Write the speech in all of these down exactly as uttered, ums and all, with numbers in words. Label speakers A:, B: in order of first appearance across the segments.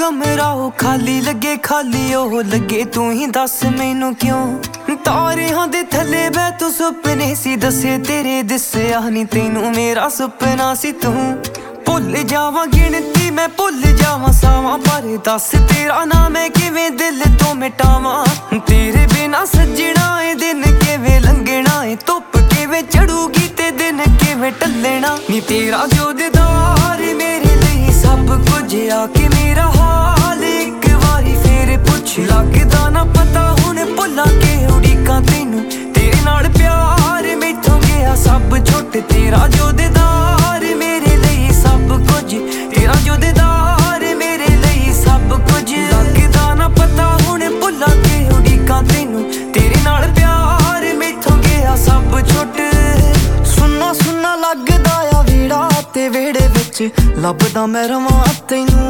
A: कमरा ओ खाली लगे खाली ओ लगे तू ही दस मैनू क्यों तारियां दे थले बै तू सुपने सी दसे तेरे दिस्या नी तेनू मेरा सुपना सी तू भुल जावां गिनती मैं भुल जावां सावां पर दस तेरा ना मैं किवें दिल तो मिटावां तेरे बिना सजना ए दिन किवें लंघना ए धुप किवें चढ़ूगी ते दिन किवें टलना नी तेरा जो दीदार मेरे लिए सब कुछ आके मेरा हाल एक बारी फेर पुछ लगदा ना पता हुण भुल्लां के उड़ीकां तैनू तेरे नाल प्यार मैथों गया सब छुट तेरा जो दीदार मेरे लिए सब कुछ तेरा जो दीदार मेरे लिए सब कुछ लगदा ना पता हुण भुल्लां के उड़ीकां तैनू तेरे नाल प्यार मैथों गया सब छुट सुन्ना सुन्ना लगदा आ वेड़ा ते वेड़े विच लभदा मैं रवां तैनू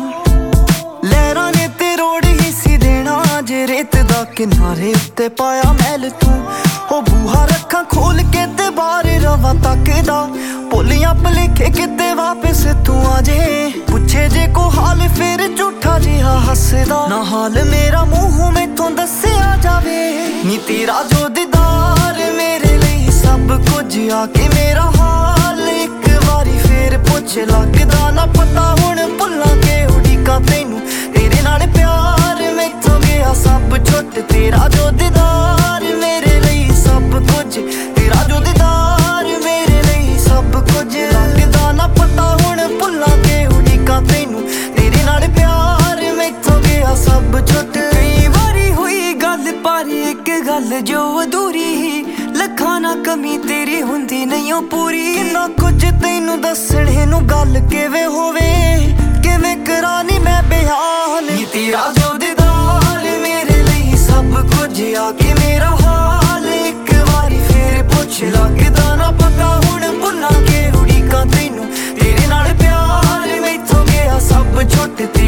A: लहरां ने ते रोड़ ही सी देना जे रेत दा किनारे उत्ते पाया मैल तू ओ बूहा रखां खोल के ते बाहर रवां तकदा भुलियां भुलेखे किते वापस तू आ जे पुछे जे को हाल फिर झूठा जिहा हसदा ना हाल मेरा मूंहों मैथों दस्सिया जावे नी तेरा जो दीदार मेरे लिए सब कुछ आके मेरा हाल एक बारी फिर पुछ लगदा ना पता हुण भुल्लां के उड़ीकां तैनू तेरे नाल प्यार मैथों गया सब छुट तेरा जो दीदार मेरे लिए सब कुछ तेरा जो दीदार मेरे लिए सब कुछ लगदा ना पता हुण भुल्लां के उड़ीकां तैनू तेरे नाल प्यार मैथों गया सब छुट कई वारी हुई गल पर एक गल जो अधूरी लखां ना कमी तेरी हुंदी नहीं पूरी इन्ना कुछ तैनू दसणे नू गल किवें होवे किवें करानी मैं बयान नी तेरा जो दीदार मेरे लिए सब कुछ आके मेरा हाल एक बारी फिर पुछ लगदा ना पता हुण भुल्लां के उड़ीकां तैनू तेरे नाल प्यार मैथों गया सब छुट